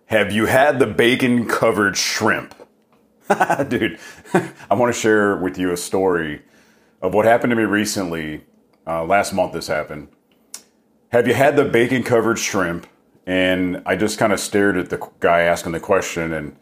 Have you had the bacon covered shrimp? Dude, I want to share with you a story of what happened to me recently. Last month this happened. Have you had the bacon covered shrimp? And I just kind of stared at the guy asking the question,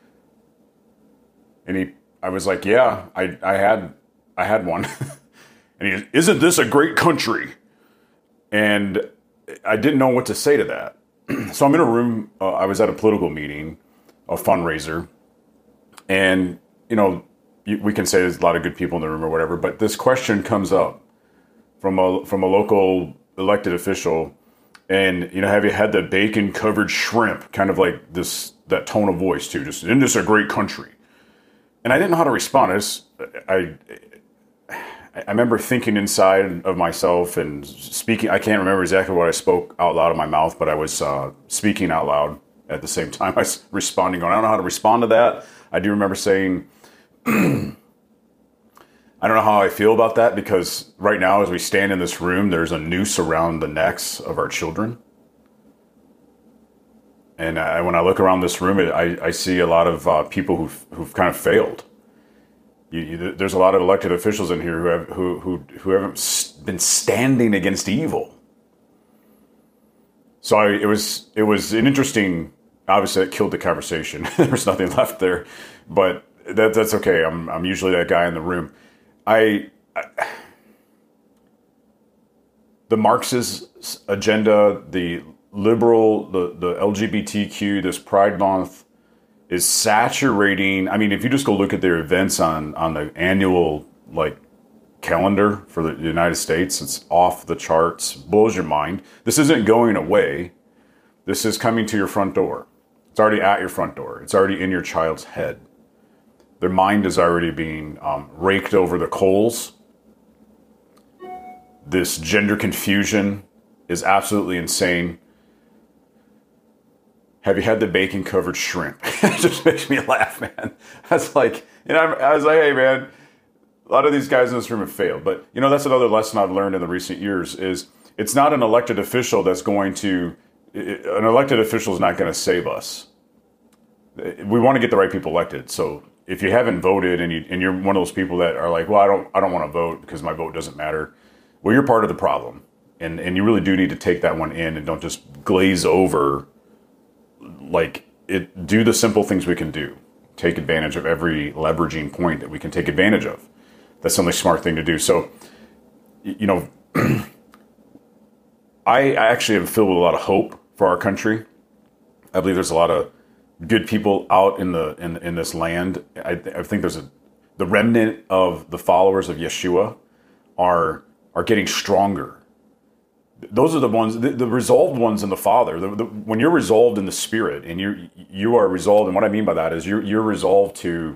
I was like, yeah, I had one. And he goes, isn't this a great country? And I didn't know what to say to that. So I'm in a room, I was at a political meeting, a fundraiser, and, we can say there's a lot of good people in the room or whatever, but this question comes up from a local elected official, and, have you had the bacon covered shrimp? Kind of like that tone of voice too, just, isn't this a great country? And I didn't know how to respond. I remember thinking inside of myself and speaking. I can't remember exactly what I spoke out loud of my mouth, but I was speaking out loud at the same time. I was responding, going, I don't know how to respond to that. I do remember saying, I don't know how I feel about that, because right now as we stand in this room, there's a noose around the necks of our children. And when I look around this room, I see a lot of people who've kind of failed. There's a lot of elected officials in here who haven't been standing against evil. So it was an interesting. Obviously, it killed the conversation. There was nothing left there, but that's okay. I'm usually that guy in the room. The Marxist agenda, the liberal, the LGBTQ, this Pride Month is saturating. I mean, if you just go look at their events on the annual calendar for the United States, it's off the charts, blows your mind. This isn't going away. This is coming to your front door. It's already at your front door. It's already in your child's head. Their mind is already being raked over the coals. This gender confusion is absolutely insane. Have you had the bacon covered shrimp? It just makes me laugh, man. I was like, hey, man, a lot of these guys in this room have failed. But, that's another lesson I've learned in the recent years is it's not an elected official an elected official is not going to save us. We want to get the right people elected. So if you haven't voted and you're one of those people that are like, well, I don't want to vote because my vote doesn't matter. Well, you're part of the problem. And you really do need to take that one in and don't just glaze over. Do the simple things we can do. Take advantage of every leveraging point that we can take advantage of. That's the only smart thing to do. So, I actually am filled with a lot of hope for our country. I believe there's a lot of good people out in this land. I think there's the remnant of the followers of Yeshua are getting stronger. Those are the ones, the resolved ones in the Father. When you're resolved in the Spirit, and you are resolved, and what I mean by that is you're resolved to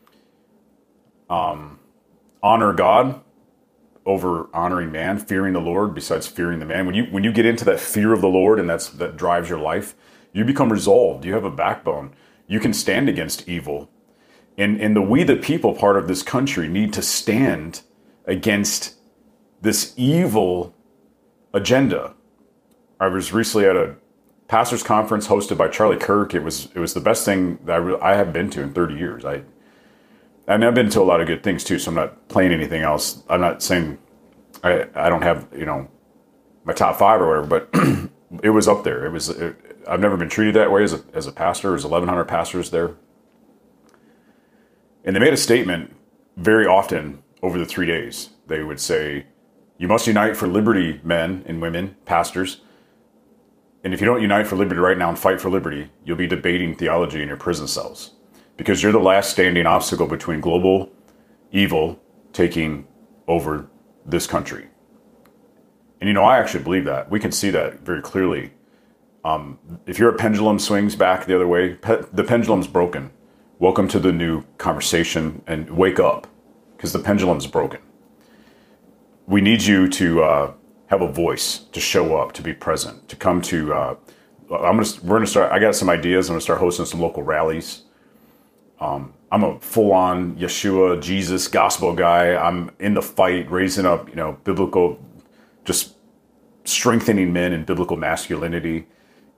honor God over honoring man, fearing the Lord besides fearing the man. When you get into that fear of the Lord, and that drives your life, you become resolved. You have a backbone. You can stand against evil, and we the people part of this country need to stand against this evil agenda. I was recently at a pastor's conference hosted by Charlie Kirk. It was the best thing that I have been to in 30 years. I've been to a lot of good things too, so I'm not playing anything else. I'm not saying I don't have my top 5 or whatever, but it was up there. I've never been treated that way as a pastor. There's 1,100 pastors there, and they made a statement very often over the 3 days. They would say, you must unite for liberty, men and women, pastors. And if you don't unite for liberty right now and fight for liberty, you'll be debating theology in your prison cells. Because you're the last standing obstacle between global evil taking over this country. And I actually believe that. We can see that very clearly. If your pendulum swings back the other way, the pendulum's broken. Welcome to the new conversation, and wake up, because the pendulum's broken. We need you to have a voice, to show up, to be present, to come to. We're gonna start. I got some ideas. I'm gonna start hosting some local rallies. I'm a full-on Yeshua, Jesus, gospel guy. I'm in the fight, raising up, biblical, just strengthening men in biblical masculinity.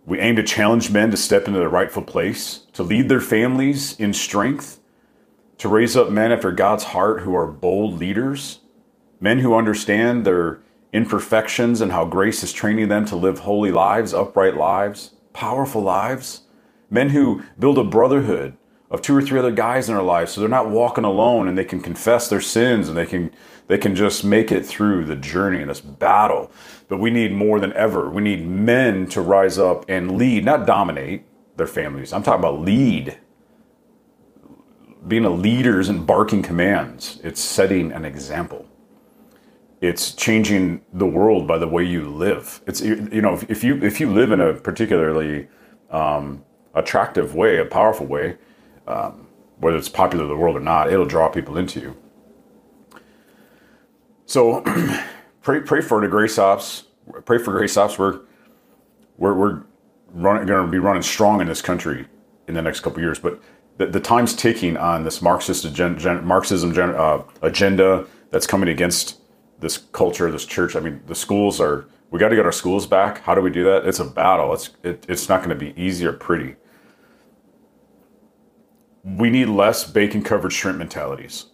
We aim to challenge men to step into their rightful place, to lead their families in strength, to raise up men after God's heart who are bold leaders, men who understand their imperfections and how grace is training them to live holy lives, upright lives, powerful lives, men who build a brotherhood of 2 or 3 other guys in their lives so they're not walking alone and they can confess their sins and they can just make it through the journey in this battle. But we need more than ever. We need men to rise up and lead, not dominate their families. I'm talking about lead. Being a leader isn't barking commands. It's setting an example. It's changing the world by the way you live. It's, if you live in a particularly attractive way, a powerful way, whether it's popular in the world or not, it'll draw people into you. So pray for the Grace Ops. Pray for Grace Ops. We're going to be running strong in this country in the next couple of years. But the time's ticking on this Marxism agenda that's coming against this culture, this church. I mean, the schools we got to get our schools back. How do we do that? It's a battle. It's not going to be easy or pretty. We need less bacon-covered shrimp mentalities.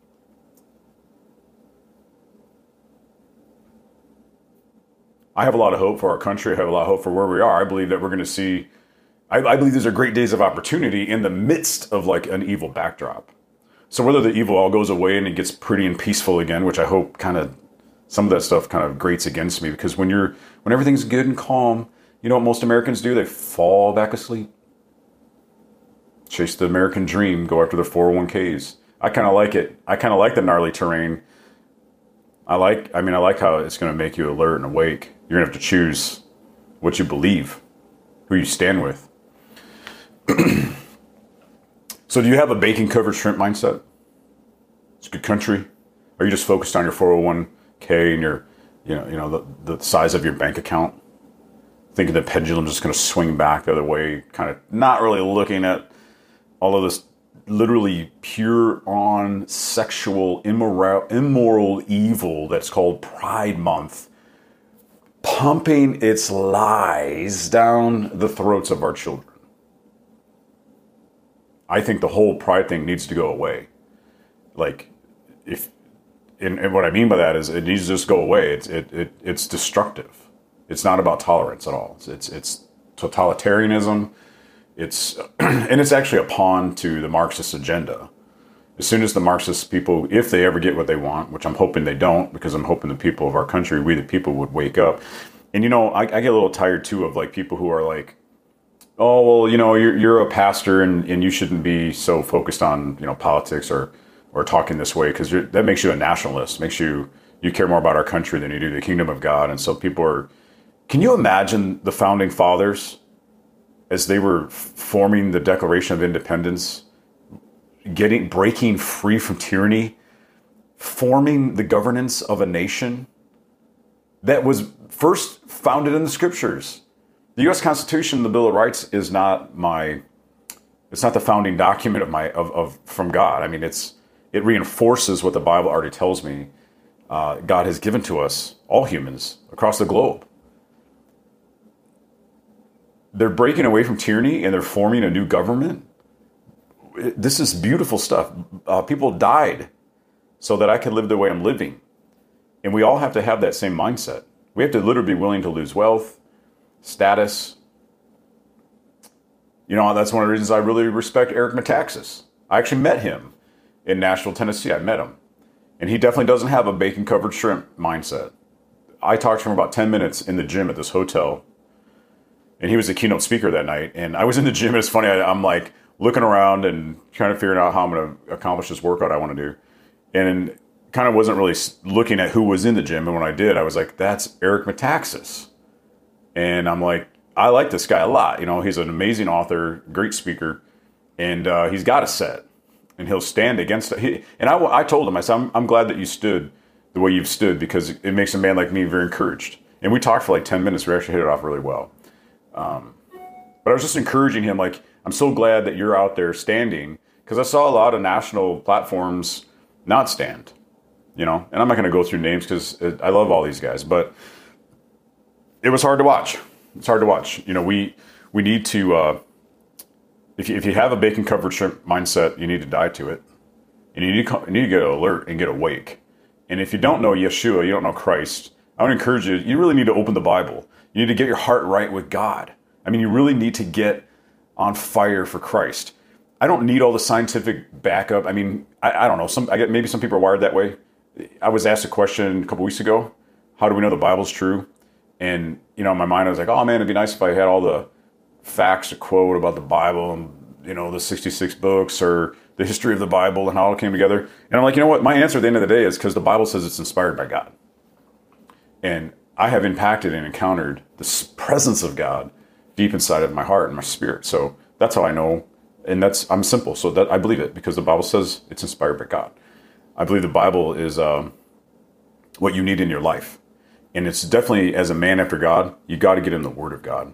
I have a lot of hope for our country. I have a lot of hope for where we are. I believe that we're going to see, I believe these are great days of opportunity in the midst of like an evil backdrop. So whether the evil all goes away and it gets pretty and peaceful again, which I hope some of that stuff kind of grates against me, because when everything's good and calm, you know what most Americans do? They fall back asleep. Chase the American dream, go after the 401ks. I kind of like it. I kind of like the gnarly terrain. I like how it's going to make you alert and awake. You're going to have to choose what you believe, who you stand with. So do you have a bacon-covered shrimp mindset? It's a good country. Are you just focused on your 401k and your, the size of your bank account? Thinking the pendulum's just going to swing back the other way, kind of not really looking at all of this literally pure on sexual immoral evil that's called Pride Month, pumping its lies down the throats of our children. I think the whole pride thing needs to go away. Like, and what I mean by that is it needs to just go away. It's destructive. It's not about tolerance at all. It's totalitarianism. And it's actually a pawn to the Marxist agenda. As soon as the Marxist people, if they ever get what they want, which I'm hoping they don't, because I'm hoping the people of our country, we the people, would wake up. And I get a little tired too of like people who are like, oh, well, you're a pastor and you shouldn't be so focused on, politics or talking this way, because that makes you a nationalist, makes you care more about our country than you do the kingdom of God. And so can you imagine the founding fathers as they were forming the Declaration of Independence, breaking free from tyranny, forming the governance of a nation that was first founded in the scriptures? The U.S. Constitution, the Bill of Rights, is not it's not the founding document from God. I mean, it reinforces what the Bible already tells me God has given to us, all humans across the globe. They're breaking away from tyranny and they're forming a new government. This is beautiful stuff. People died so that I could live the way I'm living. And we all have to have that same mindset. We have to literally be willing to lose wealth, status. That's one of the reasons I really respect Eric Metaxas. I actually met him in Nashville, Tennessee. I met him. And he definitely doesn't have a bacon-covered shrimp mindset. I talked to him about 10 minutes in the gym at this hotel. And he was the keynote speaker that night. And I was in the gym. It's funny. I'm like looking around and trying to figure out how I'm going to accomplish this workout I want to do. And kind of wasn't really looking at who was in the gym. And when I did, I was like, that's Eric Metaxas. And I'm like, I like this guy a lot. He's an amazing author, great speaker. And he's got a set. And he'll stand against it. And I told him, I said, I'm glad that you stood the way you've stood, because it makes a man like me very encouraged. And we talked for like 10 minutes. We actually hit it off really well. But I was just encouraging him, like, I'm so glad that you're out there standing, because I saw a lot of national platforms not stand, and I'm not going to go through names because I love all these guys, but it was hard to watch. It's hard to watch. We need to, if you have a bacon covered shrimp mindset, you need to die to it. And you need to get alert and get awake. And if you don't know Yeshua, you don't know Christ, I would encourage you, you really need to open the Bible. You need to get your heart right with God. I mean, you really need to get on fire for Christ. I don't need all the scientific backup. I mean, I don't know. Maybe some people are wired that way. I was asked a question a couple weeks ago. How do we know the Bible's true? And, in my mind, I was like, oh man, it'd be nice if I had all the facts to quote about the Bible and, the 66 books or the history of the Bible and how it all came together. And I'm like, you know what? My answer at the end of the day is because the Bible says it's inspired by God. And I have impacted and encountered the presence of God deep inside of my heart and my spirit. So that's how I know. And I'm simple. So that I believe it because the Bible says it's inspired by God. I believe the Bible is what you need in your life. And it's definitely, as a man after God, you got to get in the Word of God.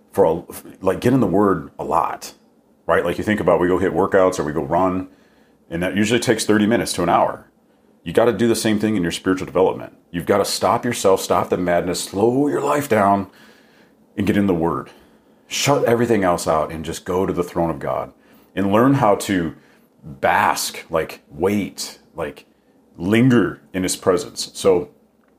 Get in the Word a lot, right? Like you think about, we go hit workouts or we go run, and that usually takes 30 minutes to an hour. You got to do the same thing in your spiritual development. You've got to stop yourself, stop the madness, slow your life down, and get in the Word. Shut everything else out and just go to the throne of God and learn how to bask, wait, linger in His presence. So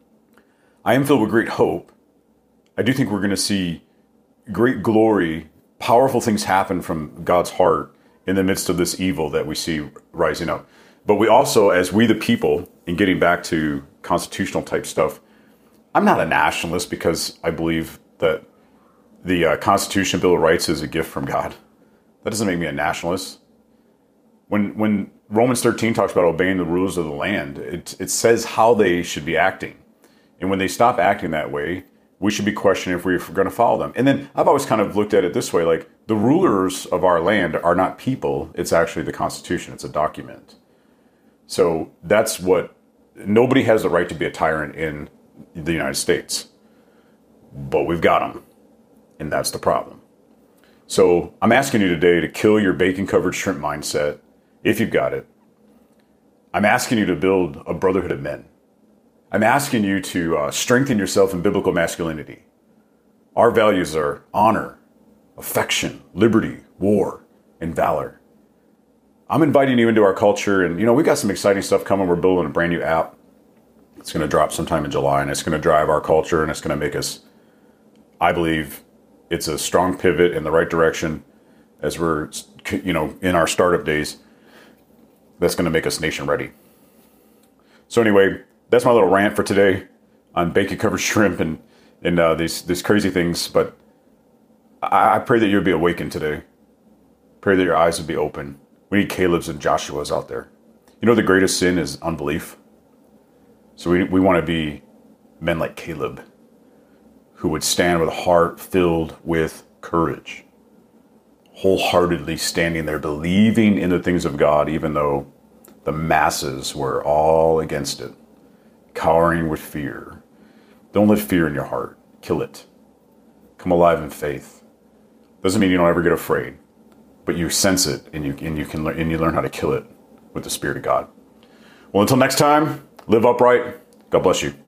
I am filled with great hope. I do think we're going to see great glory, powerful things happen from God's heart in the midst of this evil that we see rising up. But we also, as we the people, in getting back to constitutional type stuff, I'm not a nationalist because I believe that the Constitution, Bill of Rights is a gift from God. That doesn't make me a nationalist. When Romans 13 talks about obeying the rules of the land, it says how they should be acting. And when they stop acting that way, we should be questioning if we're going to follow them. And then I've always kind of looked at it this way, the rulers of our land are not people. It's actually the Constitution. It's a document. So that's nobody has the right to be a tyrant in the United States. But we've got them. And that's the problem. So I'm asking you today to kill your bacon-covered shrimp mindset, if you've got it. I'm asking you to build a brotherhood of men. I'm asking you to strengthen yourself in biblical masculinity. Our values are honor, affection, liberty, war, and valor. I'm inviting you into our culture, and we've got some exciting stuff coming. We're building a brand new app. It's going to drop sometime in July, and it's going to drive our culture, and it's going to make us, I believe, it's a strong pivot in the right direction as we're, in our startup days. That's going to make us nation ready. So anyway, that's my little rant for today on bacon-covered shrimp and these crazy things. But I pray that you'll be awakened today. Pray that your eyes will be open. We need Caleb's and Joshua's out there. The greatest sin is unbelief. So we want to be men like Caleb, who would stand with a heart filled with courage, wholeheartedly standing there, believing in the things of God, even though the masses were all against it, cowering with fear. Don't let fear in your heart. Kill it. Come alive in faith. Doesn't mean you don't ever get afraid, but you sense it and you learn how to kill it with the Spirit of God. Well, until next time, live upright. God bless you.